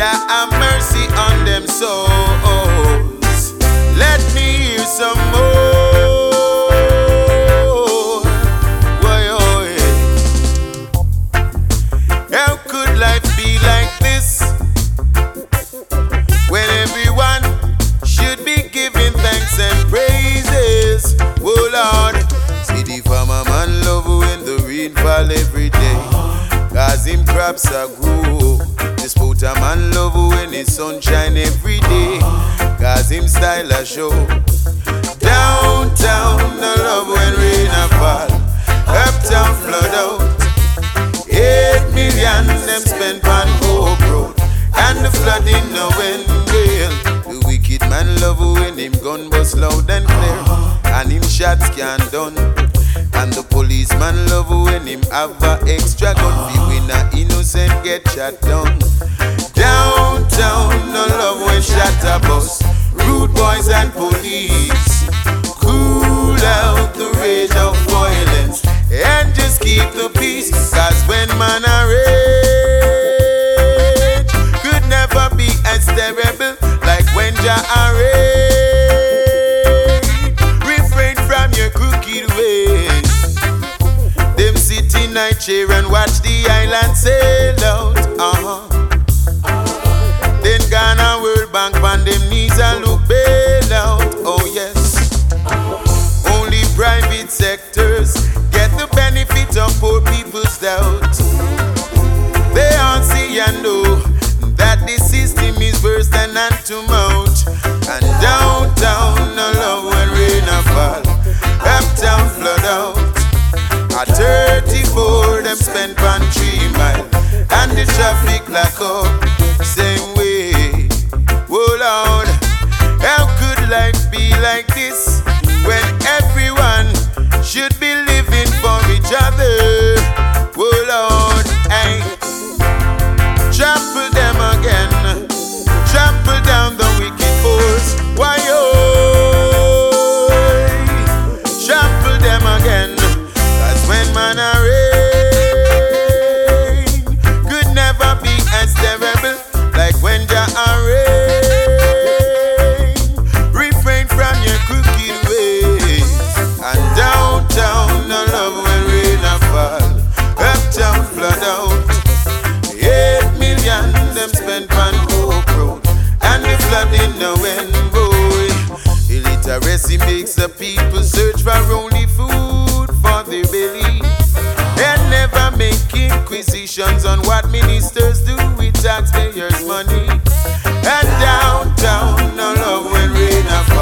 Jah have mercy on them souls. Let me hear some more. Why, oh, yeah. How could life be like this when everyone should be giving thanks and praises? Oh Lord, see the farmer man love when the rain fall every day, cause him crops are grow. The sporter man love when the sunshine every day, cause him style a show. Downtown no love when rain a fall, uptown flood out. 8 million them spend on Hope Road, and the flooding no end gale. The wicked man love when him gun bust loud and clear, and him shots can't done. And the policeman love when him have a extra gun, be when a innocent get shot down. Downtown no love when shot a bus, rude boys and police. Cool out the rage of violence and just keep the peace, cause when man a rage could never be as terrible like when Jah a rage. Refrain from your crooked ways. Them sit in night chair and watch the island sail out. Then Ghana World Bank on them knees and look bail out. Oh yes. Only private sectors get the benefit of poor people's doubt. They all see and know that the system is worse than hand to mouth. And downtown no love when rain a fall, uptown flood out. At 34 them spend on 3 mile, and the traffic lock up same way. Oh Lord, how could life be like this when everyone should be living for each other? Oh Lord, hey, trample them again, trample down the wicked force. Why oh, trample them again, cause when man a rain could never be as terrible like when Jah a rain. Refrain from your crooked ways. And downtown no love when rain a fall, uptown flood out. 8 million them spend on Hope Road, and the flooding no end, boy. Illiteracy makes the people search for only food for their belly, and never make inquisitions on what ministers do with taxpayers' money. And downtown no love when rain a